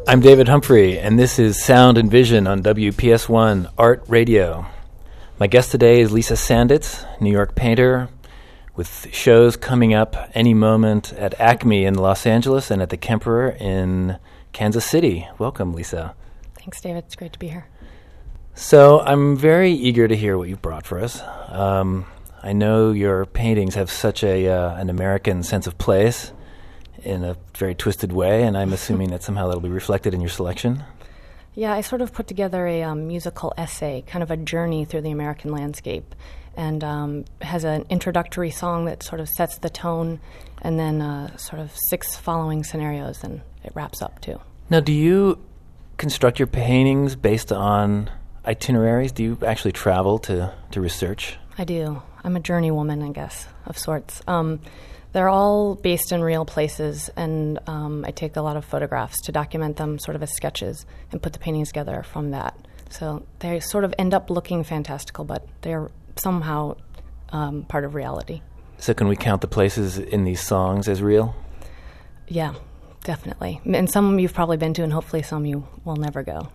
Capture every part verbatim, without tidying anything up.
I'm David Humphrey, and this is Sound and Vision on W P S one Art Radio. My guest today is Lisa Sanditz, New York painter, with shows coming up any moment at Acme in Los Angeles and at the Kemperer in Kansas City. Welcome, Lisa. Thanks, David. It's great to be here. So I'm very eager to hear what you've brought for us. Um, I know your paintings have such a uh, an American sense of place in a very twisted way, and I'm assuming that somehow that'll be reflected in your selection. Yeah, I sort of put together a um, musical essay, kind of a journey through the American landscape, and um, has an introductory song that sort of sets the tone, and then uh, sort of six following scenarios, and it wraps up too. Now, do you construct your paintings based on itineraries? Do you actually travel to, to research? I do. I'm a journey woman, I guess, of sorts. Um, They're all based in real places, and um, I take a lot of photographs to document them sort of as sketches and put the paintings together from that. So they sort of end up looking fantastical, but they're somehow um, part of reality. So can we count the places in these songs as real? Yeah, definitely. And some you've probably been to, and hopefully some you will never go.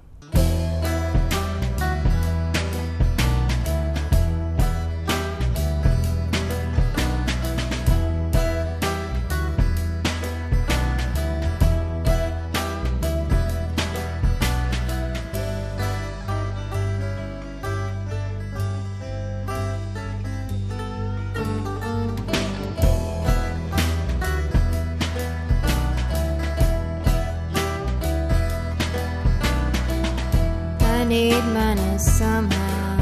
I need money somehow,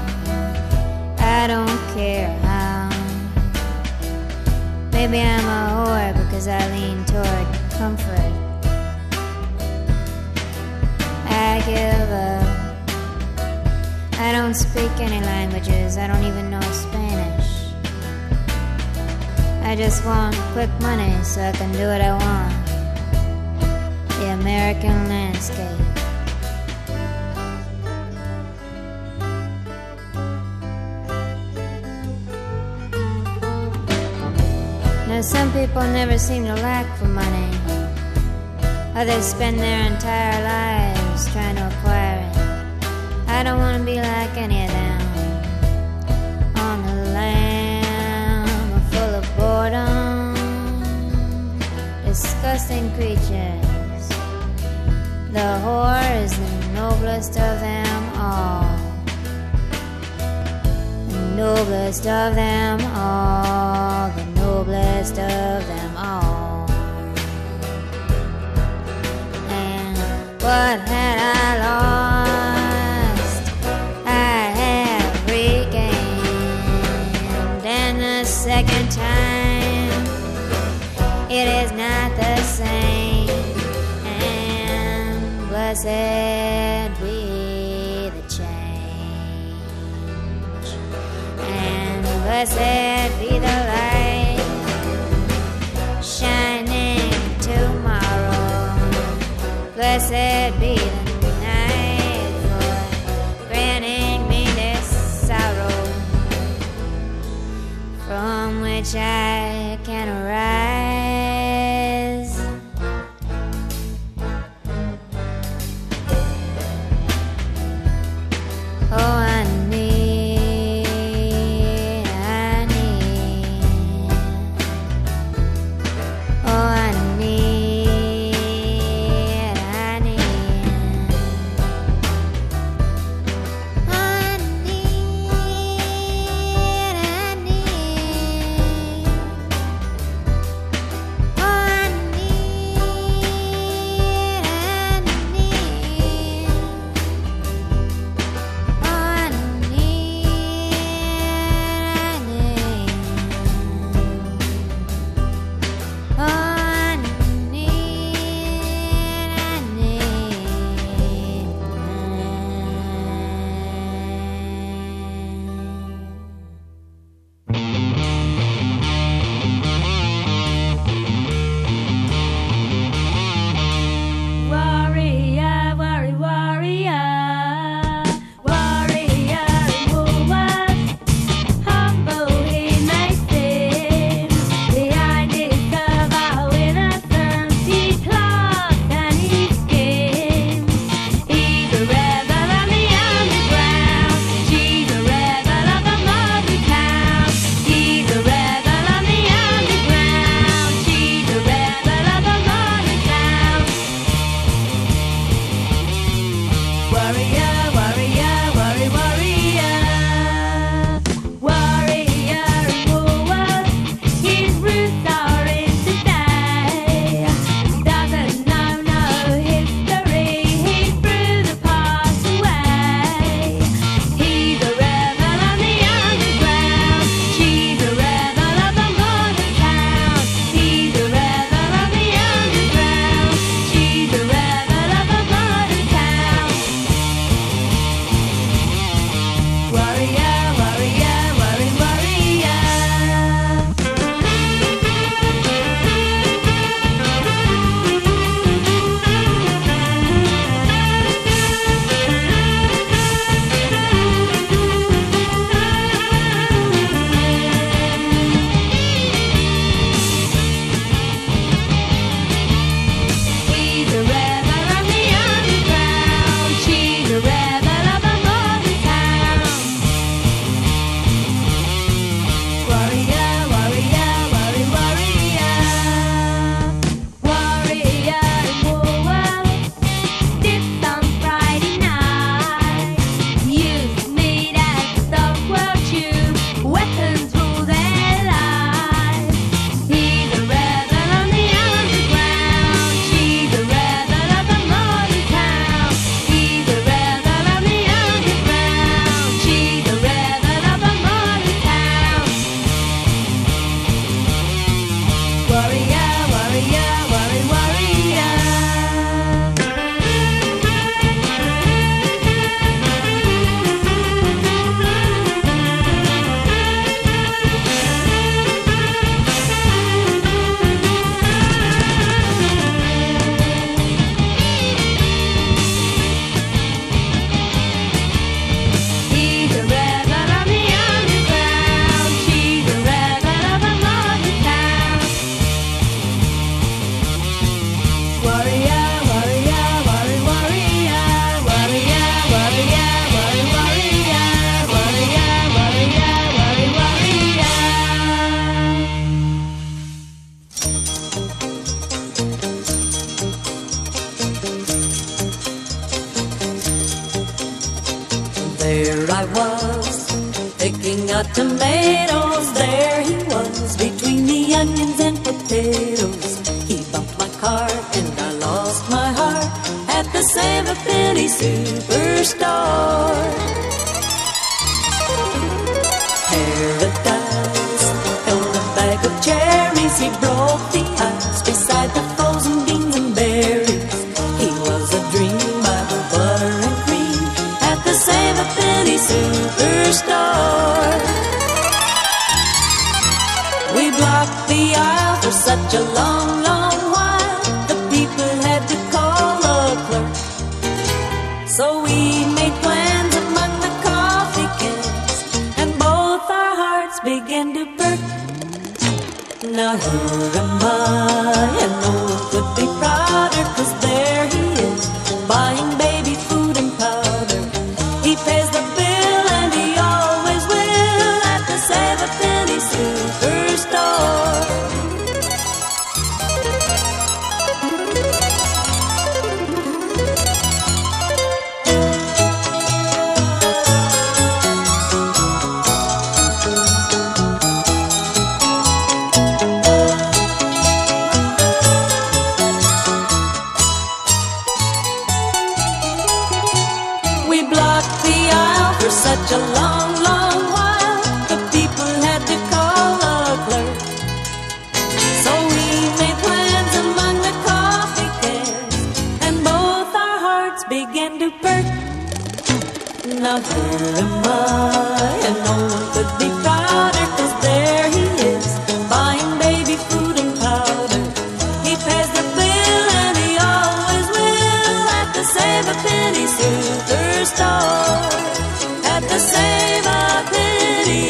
I don't care how. Maybe I'm a whore because I lean toward comfort. I give up. I don't speak any languages, I don't even know Spanish. I just want quick money so I can do what I want. The American landscape. Now some people never seem to lack for money, or they spend their entire lives trying to acquire it. I don't want to be like any of them. On the lamb, full of boredom, disgusting creatures. The whore is the noblest of them all. The noblest of them all. The noblest of them all. And what had I lost, I have regained. And the second time, it is not the same. And blessed be the change. And blessed be the light shining tomorrow. Blessed be the night for granting me this sorrow, from which I can arise. Oh, I need, I need. Oh, I need, I need. I need, I need. There I was, picking out tomatoes. There he was, between the onions and potatoes. He bumped my car and I lost my heart at the Save a Penny Superstore. Paradise held a bag of cherries. He broke the ice beside the frozen beans and berries. He was a dream by the butter and cream at the Save a Penny Superstore. We blocked the aisle for such a long, long while. The people had to call a clerk. So we made plans among the coffee cans, and both our hearts began to perk. Now here am I, and no one could be prouder, 'cause there he is, buying baby food and powder. He pays the bill and he always will at the Save a Penny Superstore. Such a long, long while, the people had to call a clerk. So we made plans among the coffee cans, and both our hearts began to perk. Now here am I, and no one could be prouder, 'cause there he is, buying baby food and powder. He pays the bill and he always will at the Save a Penny Superstore. At the Save a Penny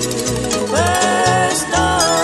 Superstore.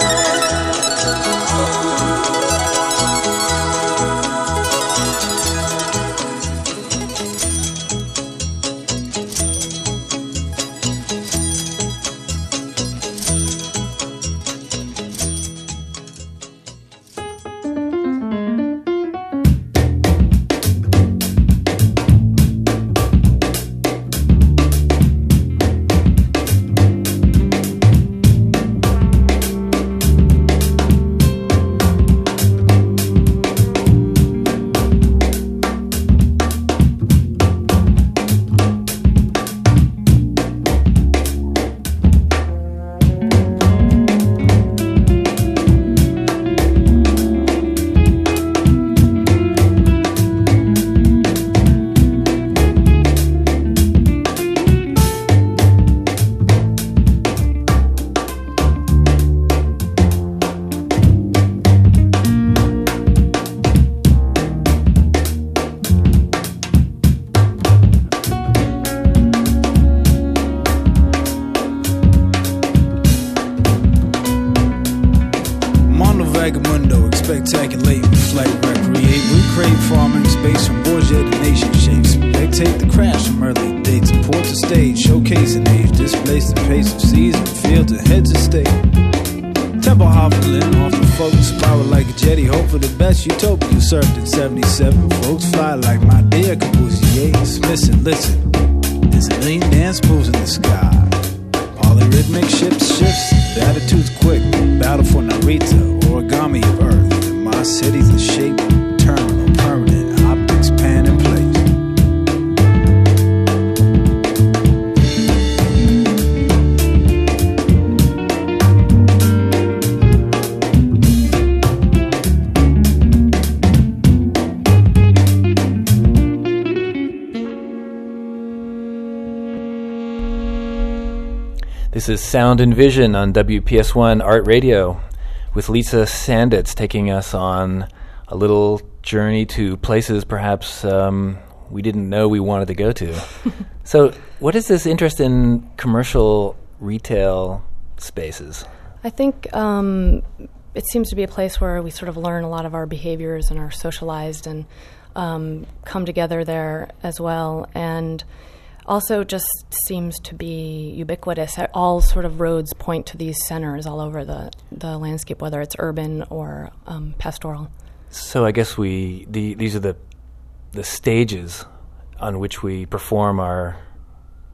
Spectaculate, flight recreate, recreate farming space from Bourget to nation shapes. Spectate the crash from early dates, import to stage, showcasing age, displace the pace of season, field to heads of state. Temple hobbling off the folks, spiral like a jetty, hope for the best utopia served in seventy-seven. Folks fly like my dear Corbusier. Listen, listen, there's a million dance moves in the sky. Polyrhythmic shifts, shifts, the attitude's quick. Battle for Narita, origami of earth. My city's the shape, terminal, permanent, optics, pan in place. This is Sound and Vision on W P S one Art Radio, with Lisa Sanditz taking us on a little journey to places perhaps um, we didn't know we wanted to go to. So what is this interest in commercial retail spaces? I think um, it seems to be a place where we sort of learn a lot of our behaviors and are socialized and um, come together there as well. And also just seems to be ubiquitous. All sort of roads point to these centers all over the, the landscape, whether it's urban or um, pastoral. So I guess we the, these are the the stages on which we perform our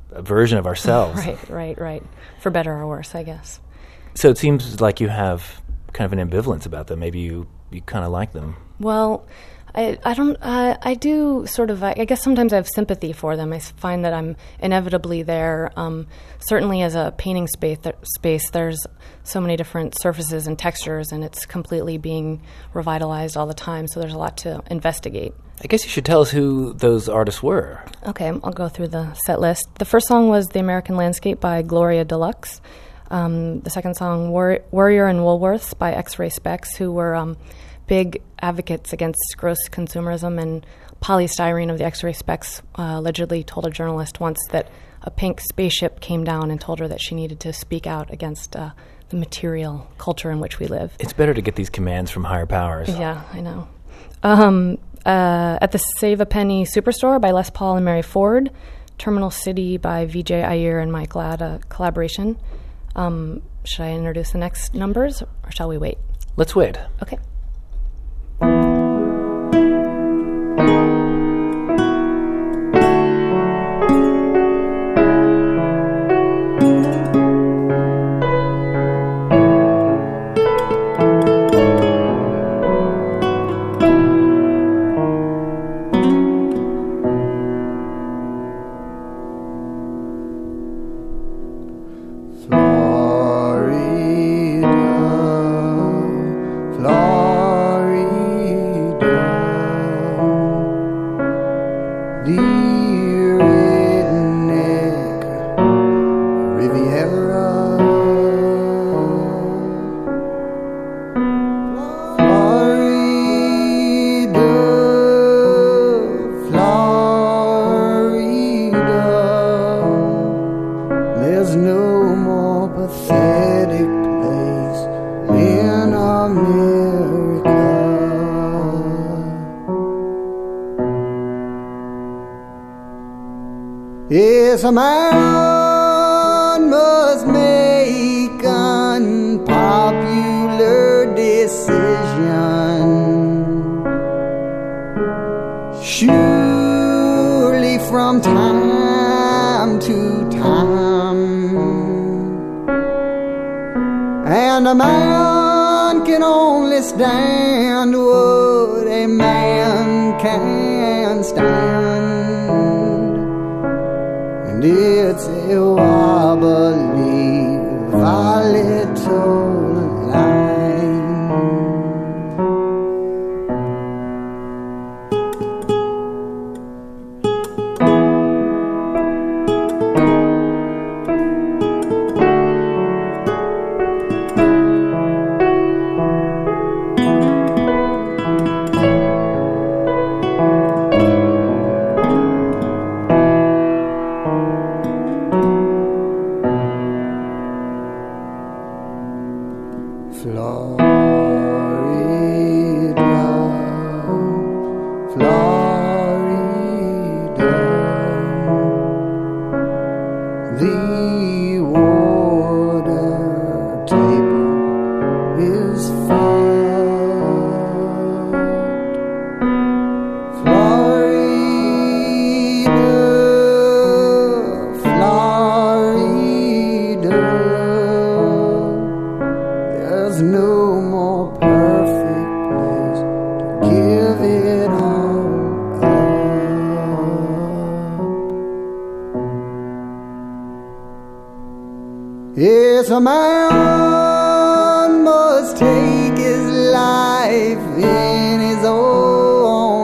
a version of ourselves. Right, right, right. For better or worse, I guess. So it seems like you have kind of an ambivalence about them. Maybe you, you kind of like them. Well, I, I don't, uh, I do sort of, I, I guess sometimes I have sympathy for them. I s- find that I'm inevitably there. Um, certainly as a painting space, th- space, there's so many different surfaces and textures, and it's completely being revitalized all the time, so there's a lot to investigate. I guess you should tell us who those artists were. Okay, I'll go through the set list. The first song was The American Landscape by Gloria Deluxe. Um, the second song, War- Warrior and Woolworths by X-Ray Specs, who were um, big advocates against gross consumerism, and polystyrene of the X-Ray Specs uh, allegedly told a journalist once that a pink spaceship came down and told her that she needed to speak out against uh, the material culture in which we live. It's better to get these commands from higher powers. Yeah, I know. Um, uh, at the Save a Penny Superstore by Les Paul and Mary Ford, Terminal City by Vijay Iyer and Mike Ladd, a collaboration. Um, should I introduce the next numbers, or shall we wait? Let's wait. Okay. Yes, a man must make unpopular decision. Surely from time to time, and a man can only stand what a man can stand. And it's a wobbly, volatile line. Yes, a man must take his life in his own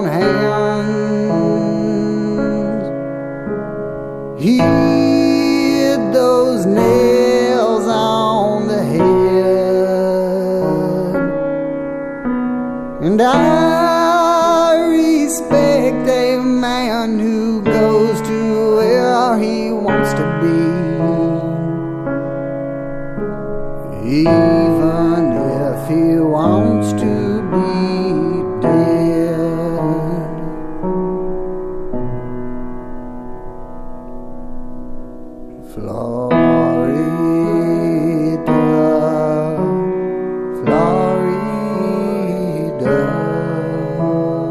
hands. Hit those nails on the head, and I respect a man who goes to where he wants to be, even if he wants to be dead. Florida, Florida,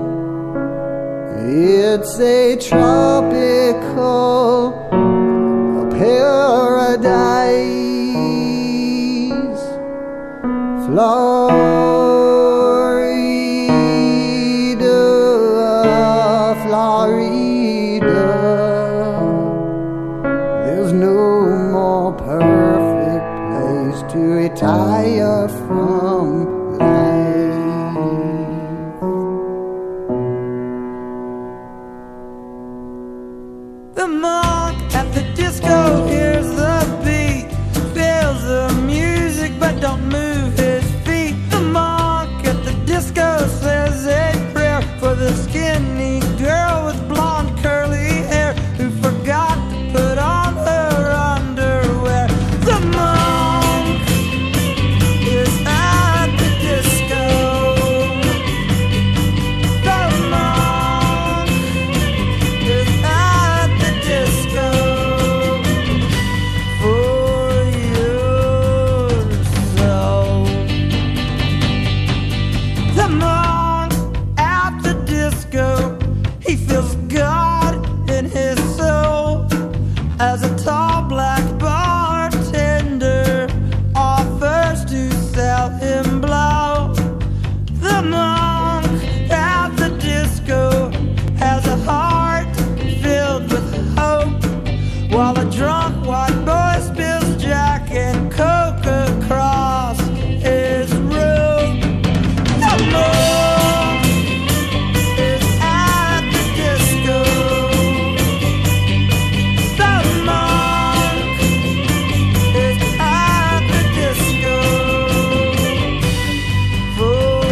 it's a tropical Florida, Florida, there's no more perfect place to retire from life. The monk at the disco hears the beat, feels the music but don't move his feet. The monk at the disco says a prayer for the skinny girl with blonde curly hair who forgot to put on her underwear. The monk is at the disco. The monk is at the disco for yourself. The monk at the disco, he feels God in his soul as a tall black bartender offers to sell him blow. The monk at the disco has a heart filled with hope, while a drunk white boy spills Jack and Coke across his robe. The monk is at the disco. The monk is at the disco for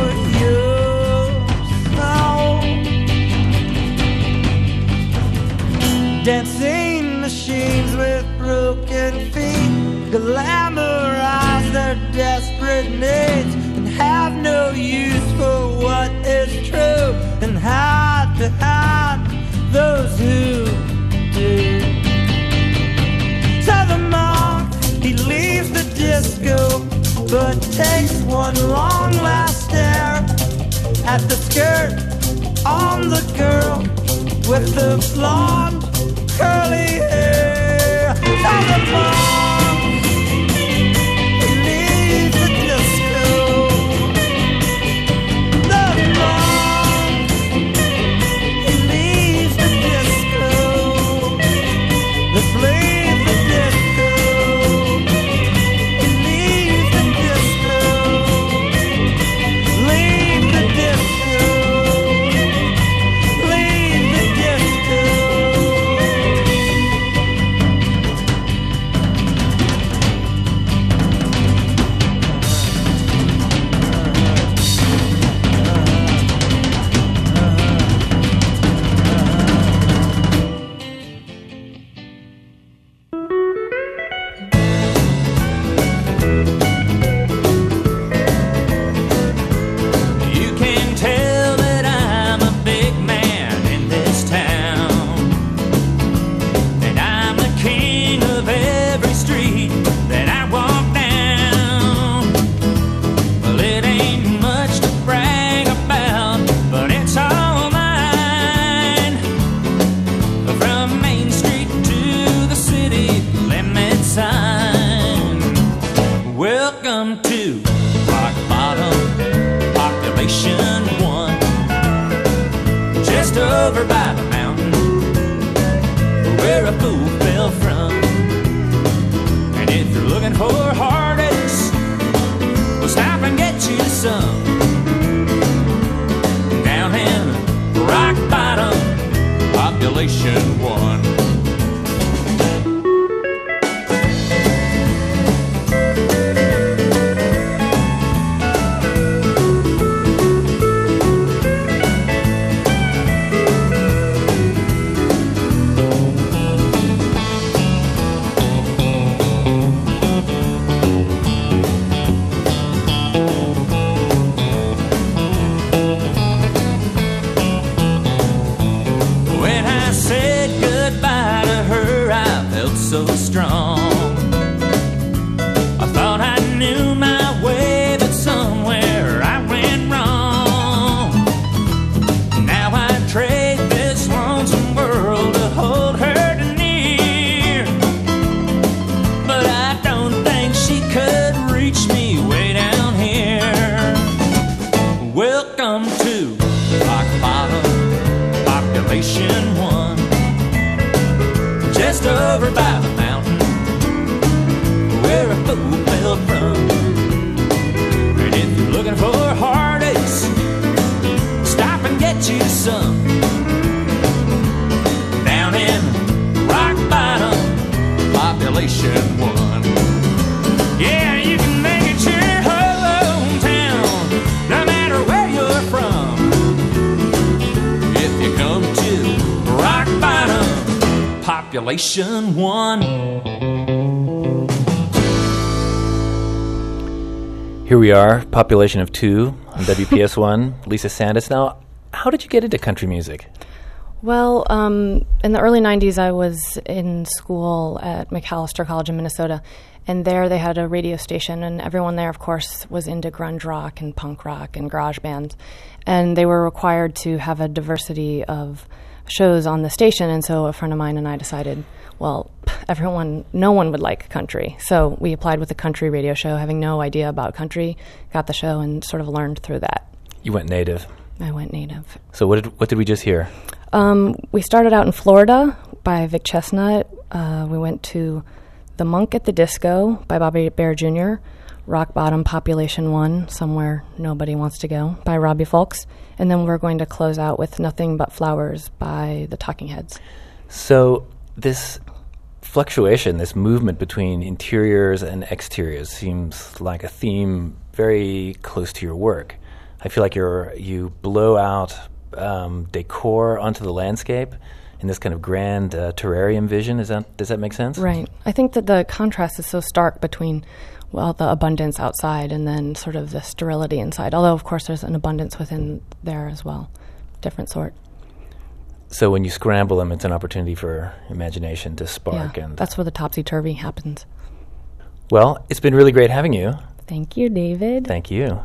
yourself. Dancing machines with broken feet glamorize their desperate needs and have no use for what is true and hide behind those who do. So the monk, he leaves the disco but takes one long last stare at the skirt on the girl with the blonde curly hair. So the monk, he leaves the disco. The monk, he leaves the disco. Let's leave the disco. He leaves the disco. Leave the disco. Leave the disco. You can tell that I'm a big man in this town, and I'm the king of every street that I walk down. Well, it ain't much to brag about, but it's all mine. From Main Street to the city limit sign. Welcome to Rock Bottom, population one, just over by the mountain where a fool fell from. And if you're looking for heartaches, well, stop and get you some. Down in Rock Bottom, population one. Population one, just over by the mountain where a fool fell from. And if you're looking for heartaches, stop and get you some down in Rock Bottom, Population one. Yeah, you can make it your hometown, no matter where you're from. If you come to Rock Bottom, Population one. Here we are, Population of Two on W P S one. Lisa Sanditz. Now, how did you get into country music? Well, um, in the early nineties, I was in school at Macalester College in Minnesota, and there they had a radio station, and everyone there, of course, was into grunge rock and punk rock and garage bands, and they were required to have a diversity of shows on the station, and so a friend of mine and I decided, well, everyone, no one would like country, so we applied with a country radio show, having no idea about country, got the show, and sort of learned through that. You went native. I went native. So what did what did we just hear? Um, we started out in Florida by Vic Chestnut. Uh, we went to The Monk at the Disco by Bobby Bear Junior, Rock Bottom, Population one, Somewhere Nobody Wants to Go by Robbie Fulks, and then we're going to close out with Nothing But Flowers by the Talking Heads. So this fluctuation, this movement between interiors and exteriors seems like a theme very close to your work. I feel like you're you blow out um, decor onto the landscape in this kind of grand uh, terrarium vision. Is that does that make sense? Right. I think that the contrast is so stark between, well, the abundance outside and then sort of the sterility inside. Although, of course, there's an abundance within there as well, different sort. So when you scramble them, it's an opportunity for imagination to spark. Yeah, and that's where the topsy-turvy happens. Well, it's been really great having you. Thank you, David. Thank you.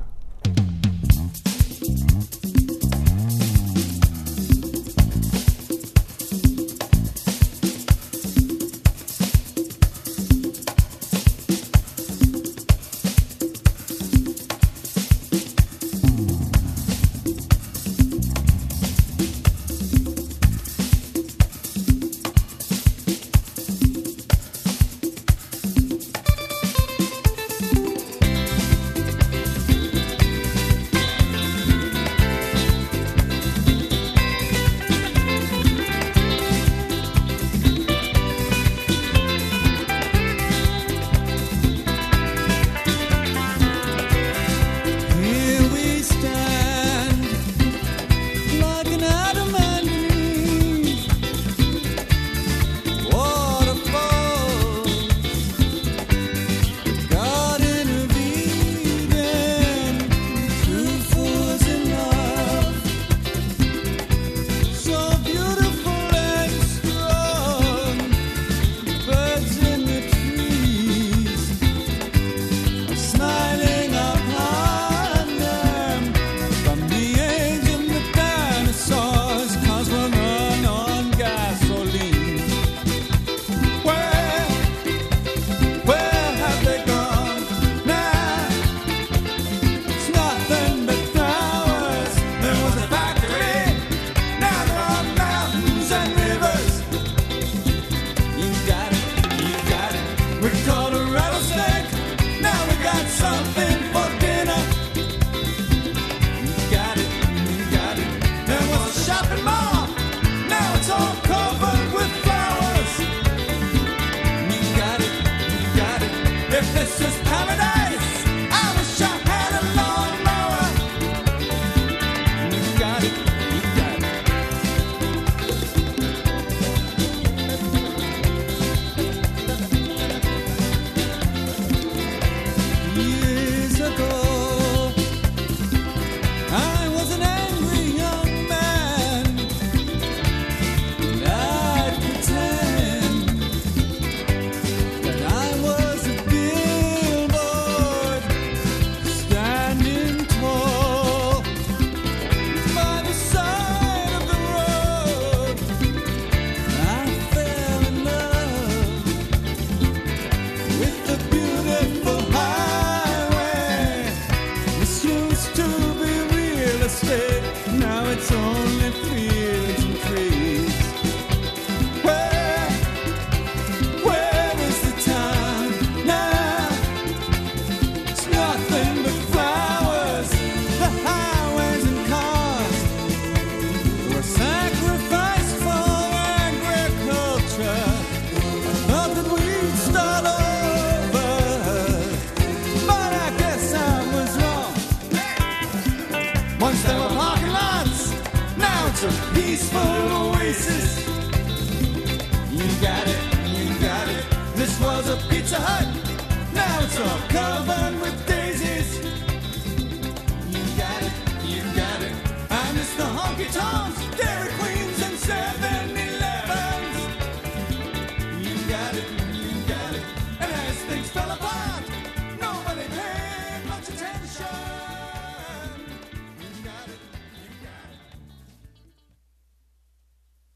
Now it's only fields and trees. It's a peaceful oasis. You got it, you got it. This was a Pizza Hut. Now it's all covered with daisies. You got it, you got it. I miss the honky tonks, Dairy Queens, and seven elevens. You got it.